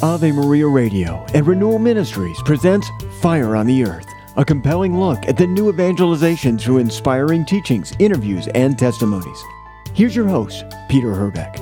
Ave Maria Radio and Renewal Ministries presents Fire on the Earth, a compelling look at the new evangelization through inspiring teachings, interviews, and testimonies. Here's your host, Peter Herbeck.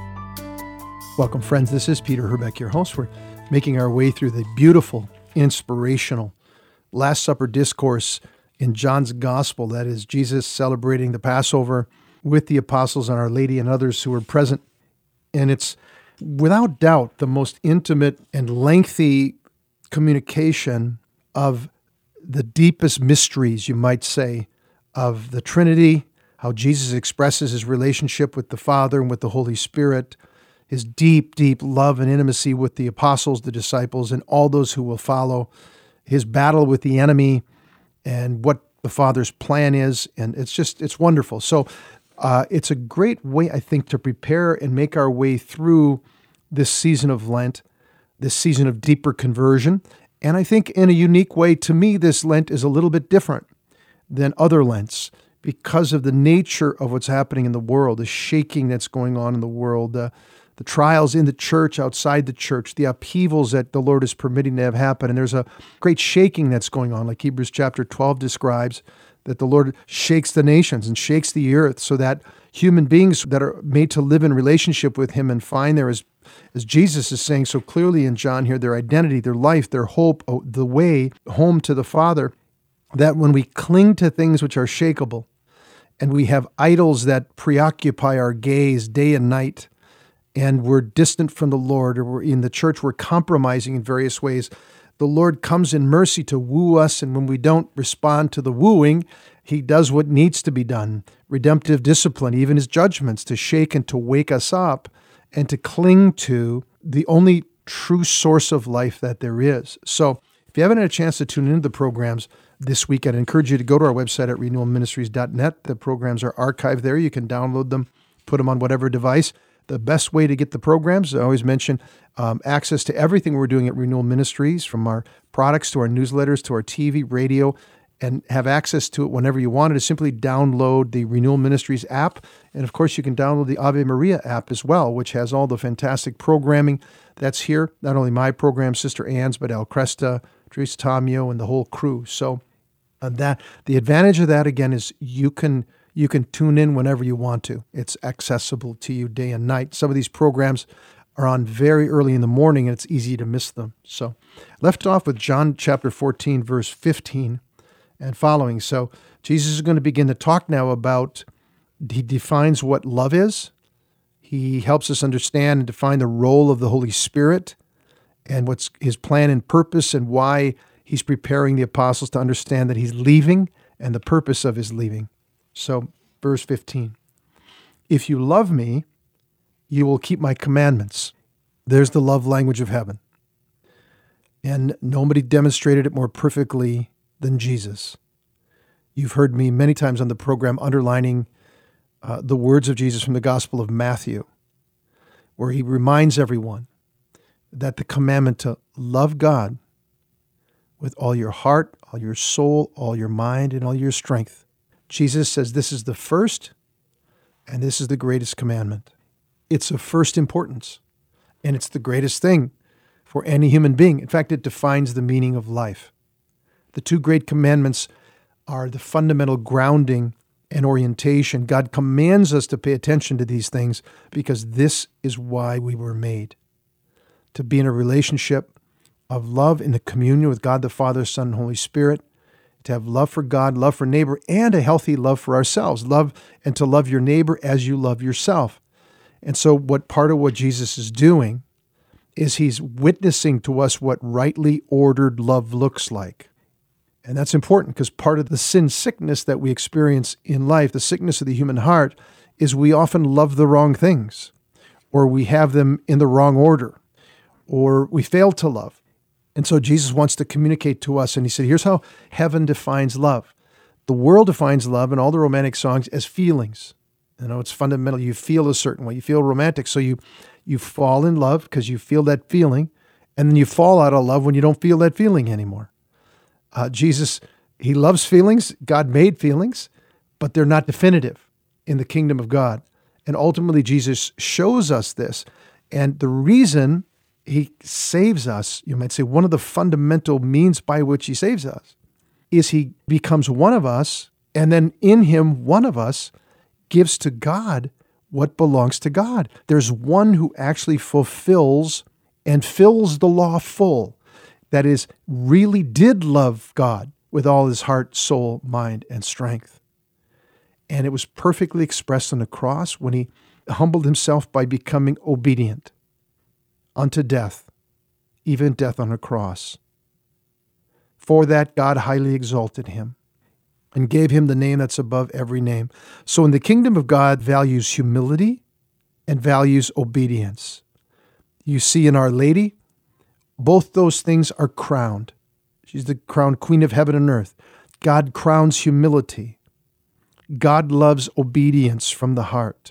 Welcome, friends. This is Peter Herbeck, your host. We're making our way through the beautiful, inspirational Last Supper discourse in John's Gospel. That is Jesus celebrating the Passover with the apostles and Our Lady and others who were present. And it's without doubt the most intimate and lengthy communication of the deepest mysteries, you might say, of the Trinity, how Jesus expresses his relationship with the Father and with the Holy Spirit, his deep, deep love and intimacy with the apostles, the disciples, and all those who will follow, his battle with the enemy, and what the Father's plan is. And it's wonderful. So it's a great way, I think, to prepare and make our way through this season of Lent, this season of deeper conversion. And I think in a unique way, to me, this Lent is a little bit different than other Lents because of the nature of what's happening in the world, the shaking that's going on in the world, the trials in the church, outside the church, the upheavals that the Lord is permitting to have happen. And there's a great shaking that's going on, like Hebrews chapter 12 describes, that the Lord shakes the nations and shakes the earth so that human beings that are made to live in relationship with him and find there, as Jesus is saying so clearly in John here, their identity, their life, their hope, the way home to the Father, that when we cling to things which are shakable and we have idols that preoccupy our gaze day and night, and we're distant from the Lord, or we're in the church, we're compromising in various ways, the Lord comes in mercy to woo us, and when we don't respond to the wooing, he does what needs to be done, redemptive discipline, even his judgments, to shake and to wake us up and to cling to the only true source of life that there is. So if you haven't had a chance to tune into the programs this week, I'd encourage you to go to our website at renewalministries.net. The programs are archived there. You can download them, put them on whatever device. The best way to get the programs, I always mention, access to everything we're doing at Renewal Ministries, from our products to our newsletters to our TV, radio, and have access to it whenever you want it, is simply download the Renewal Ministries app. And of course, you can download the Ave Maria app as well, which has all the fantastic programming that's here. Not only my program, Sister Anne's, but Al Cresta, Teresa Tomio, and the whole crew. So that the advantage of that, again, is you can tune in whenever you want to. It's accessible to you day and night. Some of these programs are on very early in the morning, and it's easy to miss them. So left off with John chapter 14, verse 15 and following. So Jesus is going to begin to talk now about, he defines what love is. He helps us understand and define the role of the Holy Spirit and what's his plan and purpose and why he's preparing the apostles to understand that he's leaving and the purpose of his leaving. So, verse 15, if you love me, you will keep my commandments. There's the love language of heaven. And nobody demonstrated it more perfectly than Jesus. You've heard me many times on the program underlining the words of Jesus from the Gospel of Matthew, where he reminds everyone that the commandment to love God with all your heart, all your soul, all your mind, and all your strength. Jesus says this is the first, and this is the greatest commandment. It's of first importance, and it's the greatest thing for any human being. In fact, it defines the meaning of life. The two great commandments are the fundamental grounding and orientation. God commands us to pay attention to these things because this is why we were made, to be in a relationship of love in the communion with God the Father, Son, and Holy Spirit, to have love for God, love for neighbor, and a healthy love for ourselves. Love and to love your neighbor as you love yourself. And so part of what Jesus is doing is he's witnessing to us what rightly ordered love looks like. And that's important because part of the sin sickness that we experience in life, the sickness of the human heart, is we often love the wrong things, or we have them in the wrong order, or we fail to love. And so Jesus wants to communicate to us, and he said, here's how heaven defines love. The world defines love in all the romantic songs as feelings. You know, it's fundamental. You feel a certain way. You feel romantic. So you fall in love because you feel that feeling, and then you fall out of love when you don't feel that feeling anymore. Jesus, he loves feelings. God made feelings, but they're not definitive in the kingdom of God. And ultimately, Jesus shows us this. And the reason he saves us, you might say one of the fundamental means by which he saves us is he becomes one of us, and then in him, one of us gives to God what belongs to God. There's one who actually fulfills and fills the law full. That is, really did love God with all his heart, soul, mind, and strength. And it was perfectly expressed on the cross when he humbled himself by becoming obedient unto death, even death on a cross. For that God highly exalted him and gave him the name that's above every name. So in the kingdom of God values humility and values obedience. You see in Our Lady, both those things are crowned. She's the crowned queen of heaven and earth. God crowns humility. God loves obedience from the heart.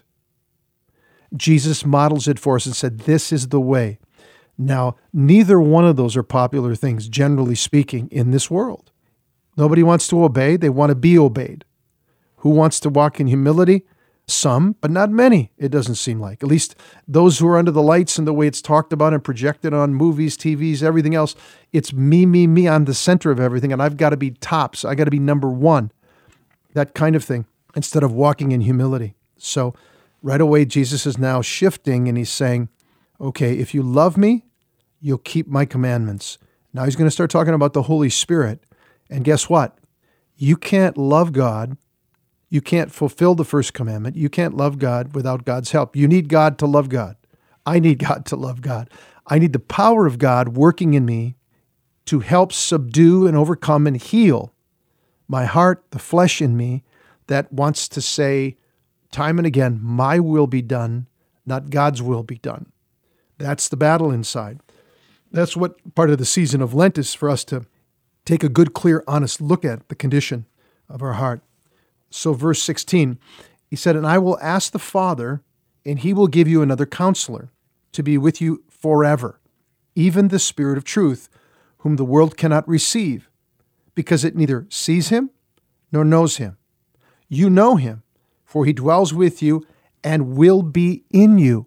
Jesus models it for us and said, this is the way. Now, neither one of those are popular things, generally speaking, in this world. Nobody wants to obey. They want to be obeyed. Who wants to walk in humility? Some, but not many, it doesn't seem like. At least those who are under the lights and the way it's talked about and projected on movies, TVs, everything else, it's me, me, me. I'm the center of everything, and I've got to be tops. I got to be number one. That kind of thing, instead of walking in humility. So right away, Jesus is now shifting, and he's saying, okay, if you love me, you'll keep my commandments. Now he's going to start talking about the Holy Spirit. And guess what? You can't love God. You can't fulfill the first commandment. You can't love God without God's help. You need God to love God. I need God to love God. I need the power of God working in me to help subdue and overcome and heal my heart, the flesh in me that wants to say time and again, my will be done, not God's will be done. That's the battle inside. That's what part of the season of Lent is, for us to take a good, clear, honest look at the condition of our heart. So verse 16, he said, and I will ask the Father, and he will give you another counselor to be with you forever, even the Spirit of truth, whom the world cannot receive, because it neither sees him nor knows him. You know him, for he dwells with you and will be in you.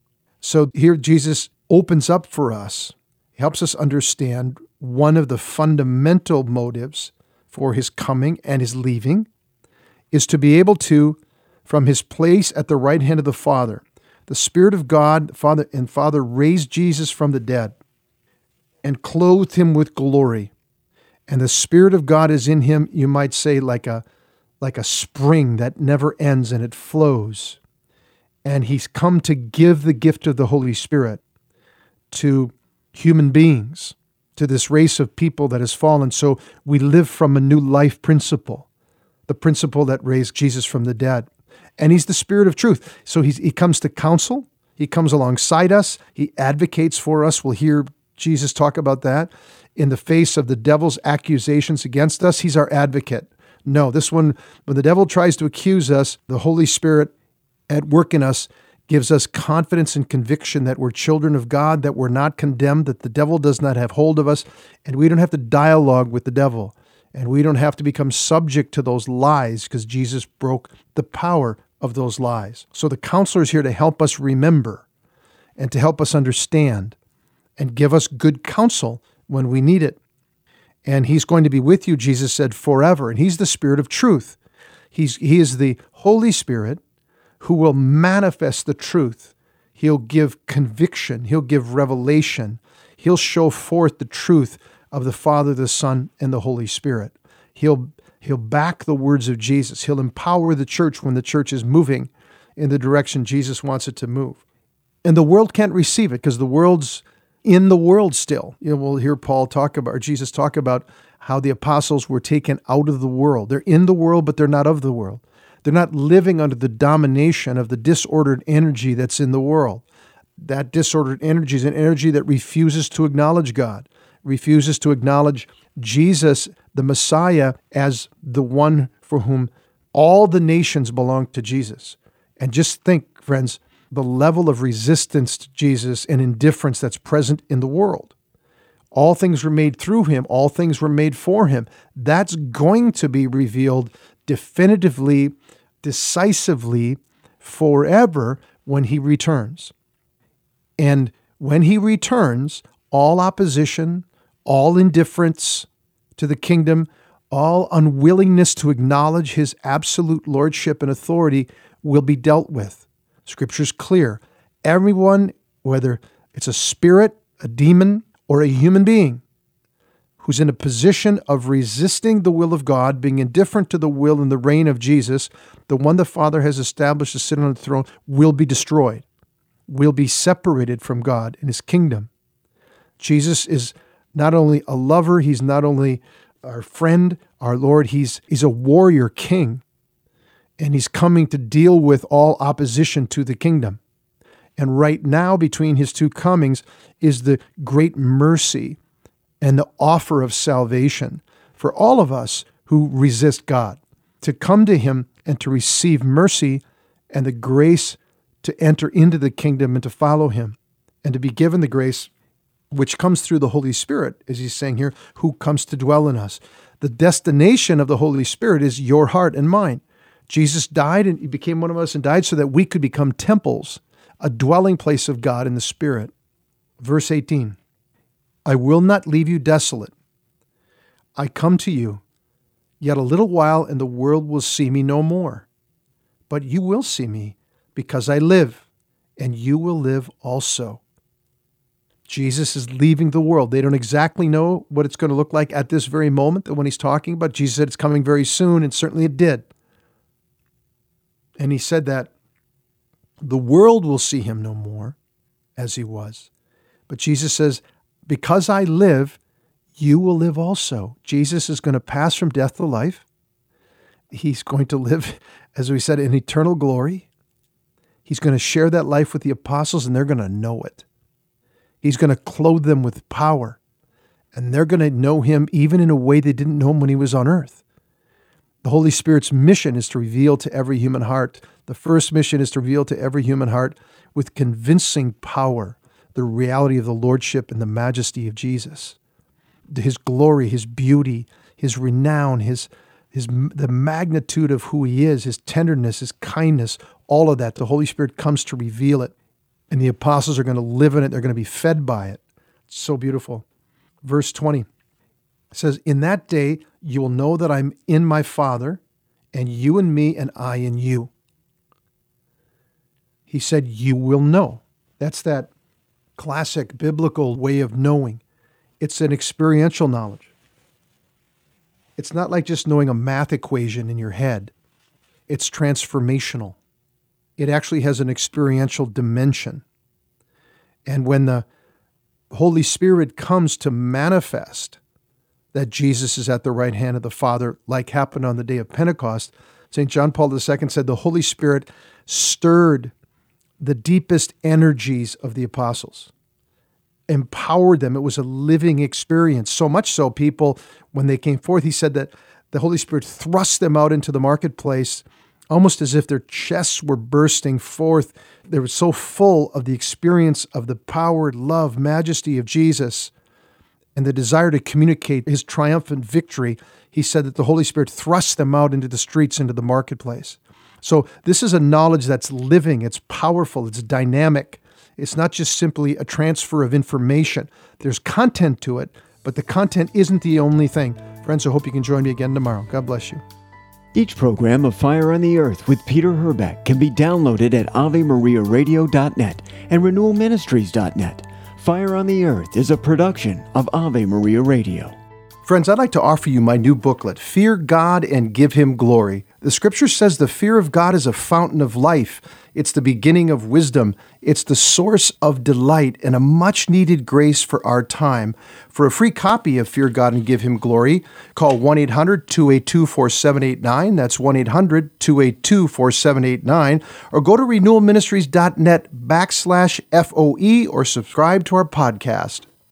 So here Jesus opens up for us, helps us understand one of the fundamental motives for his coming and his leaving is to be able to, from his place at the right hand of the Father, the Spirit of God, Father raised Jesus from the dead and clothed him with glory. And the Spirit of God is in him, you might say, like a spring that never ends and it flows. And he's come to give the gift of the Holy Spirit to human beings, to this race of people that has fallen. So we live from a new life principle, the principle that raised Jesus from the dead. And he's the Spirit of truth. So he comes to counsel. He comes alongside us. He advocates for us. We'll hear Jesus talk about that. In the face of the devil's accusations against us, he's our advocate. No, this one, when the devil tries to accuse us, the Holy Spirit at work in us gives us confidence and conviction that we're children of God, that we're not condemned, that the devil does not have hold of us, and we don't have to dialogue with the devil, and we don't have to become subject to those lies because Jesus broke the power of those lies. So the counselor is here to help us remember and to help us understand and give us good counsel when we need it. And he's going to be with you, Jesus said, forever. And he's the Spirit of truth. He is the Holy Spirit who will manifest the truth. He'll give conviction. He'll give revelation. He'll show forth the truth of the Father, the Son, and the Holy Spirit. He'll back the words of Jesus. He'll empower the church when the church is moving in the direction Jesus wants it to move. And the world can't receive it because the world's in the world still. We'll hear Jesus talk about how the apostles were taken out of the world. They're in the world, but they're not of the world. They're not living under the domination of the disordered energy that's in the world. That disordered energy is an energy that refuses to acknowledge God, refuses to acknowledge Jesus, the Messiah, as the one for whom all the nations belong to Jesus. And just think, friends, the level of resistance to Jesus and indifference that's present in the world. All things were made through him. All things were made for him. That's going to be revealed definitively, decisively, forever when he returns. And when he returns, all opposition, all indifference to the kingdom, all unwillingness to acknowledge his absolute lordship and authority will be dealt with. Scripture's clear. Everyone, whether it's a spirit, a demon, or a human being, who's in a position of resisting the will of God, being indifferent to the will and the reign of Jesus, the one the Father has established to sit on the throne, will be destroyed, will be separated from God and his kingdom. Jesus is not only a lover, he's not only our friend, our Lord, he's a warrior king, and he's coming to deal with all opposition to the kingdom. And right now, between his two comings, is the great mercy and the offer of salvation for all of us who resist God, to come to him and to receive mercy and the grace to enter into the kingdom and to follow him, and to be given the grace which comes through the Holy Spirit, as he's saying here, who comes to dwell in us. The destination of the Holy Spirit is your heart and mine. Jesus died and he became one of us and died so that we could become temples, a dwelling place of God in the Spirit. Verse 18, I will not leave you desolate. I come to you, yet a little while and the world will see me no more. But you will see me because I live, and you will live also. Jesus is leaving the world. They don't exactly know what it's going to look like at this very moment that when he's talking about. Jesus said it's coming very soon, and certainly it did. And he said that the world will see him no more as he was. But Jesus says, because I live, you will live also. Jesus is going to pass from death to life. He's going to live, as we said, in eternal glory. He's going to share that life with the apostles, and they're going to know it. He's going to clothe them with power, and they're going to know him even in a way they didn't know him when he was on earth. The Holy Spirit's mission is to reveal to every human heart. The first mission is to reveal to every human heart with convincing power the reality of the lordship and the majesty of Jesus, his glory, his beauty, his renown, the magnitude of who he is, his tenderness, his kindness, all of that. The Holy Spirit comes to reveal it. And the apostles are going to live in it. They're going to be fed by it. It's so beautiful. Verse 20 says, in that day, you will know that I'm in my Father, and you in me, and I in you. He said, you will know. That's that classic biblical way of knowing. It's an experiential knowledge. It's not like just knowing a math equation in your head. It's transformational. It actually has an experiential dimension. And when the Holy Spirit comes to manifest that Jesus is at the right hand of the Father, like happened on the day of Pentecost, St. John Paul II said the Holy Spirit stirred the deepest energies of the apostles, empowered them. It was a living experience. So much so, people, when they came forth, he said that the Holy Spirit thrust them out into the marketplace almost as if their chests were bursting forth. They were so full of the experience of the power, love, majesty of Jesus and the desire to communicate his triumphant victory. He said that the Holy Spirit thrust them out into the streets, into the marketplace. So this is a knowledge that's living, it's powerful, it's dynamic. It's not just simply a transfer of information. There's content to it, but the content isn't the only thing. Friends, I hope you can join me again tomorrow. God bless you. Each program of Fire on the Earth with Peter Herbeck can be downloaded at AveMariaRadio.net and RenewalMinistries.net. Fire on the Earth is a production of Ave Maria Radio. Friends, I'd like to offer you my new booklet, Fear God and Give Him Glory. The Scripture says the fear of God is a fountain of life. It's the beginning of wisdom. It's the source of delight and a much-needed grace for our time. For a free copy of Fear God and Give Him Glory, call 1-800-282-4789. That's 1-800-282-4789. Or go to renewalministries.net /FOE or subscribe to our podcast.